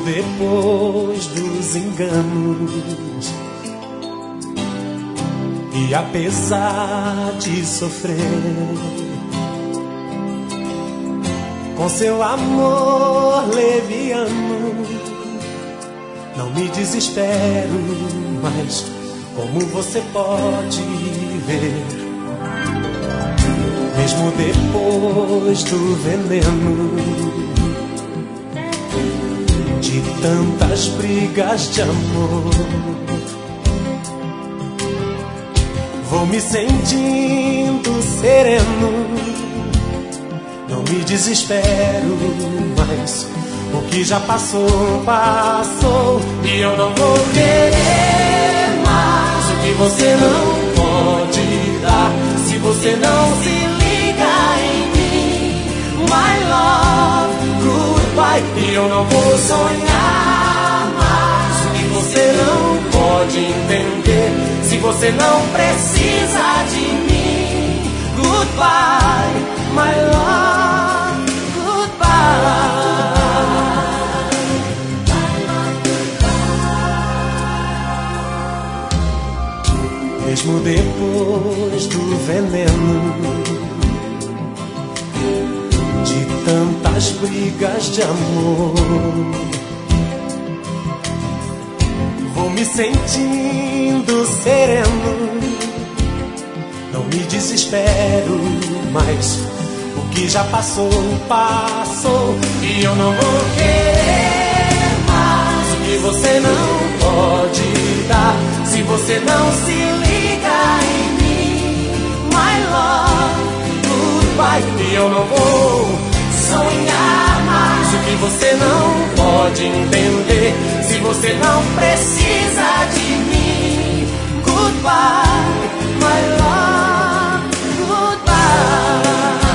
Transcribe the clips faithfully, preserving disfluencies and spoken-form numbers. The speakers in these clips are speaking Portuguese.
depois dos enganos. E apesar de sofrer, com seu amor leviano, não me desespero, mas como você pode ver, mesmo depois do veneno, de tantas brigas de amor, vou me sentindo sereno. Não me desespero, mas o que já passou, passou. E eu não vou querer mais o que você não pode dar, se você não se liga em mim. My love, goodbye. E eu não vou sonhar mais o que você não pode entender, se você não precisa de mim. Goodbye, my love, goodbye. Mesmo depois do veneno, de tantas brigas de amor, vou me sentindo sereno. Não me desespero, mas o que já passou, passou. E eu não vou querer mais o que você não pode dar, se você não se liga em mim. My love, goodbye. E eu não vou sonhar mais o que você não pode entender, se você não precisa de mim. Goodbye, my love, goodbye.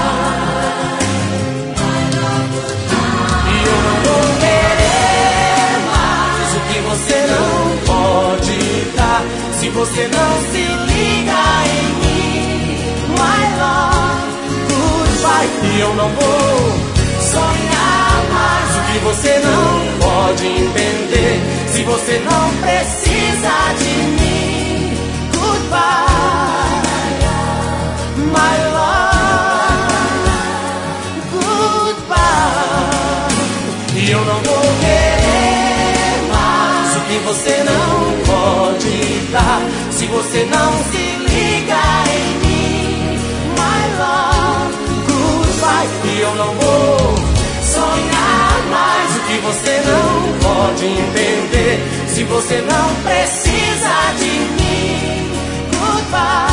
E eu não vou querer mais o que você não pode dar, se você não se liga em mim. My love, goodbye. E eu não vou sonhar mais o que você não pode entender, se você não precisa de mim. Goodbye, my love, goodbye. E eu não vou querer mais o que você não pode dar, se você não se liga em mim. My love, goodbye. E eu não vou sonhar mais o que você não pode entender, se você não precisa de mim. Goodbye.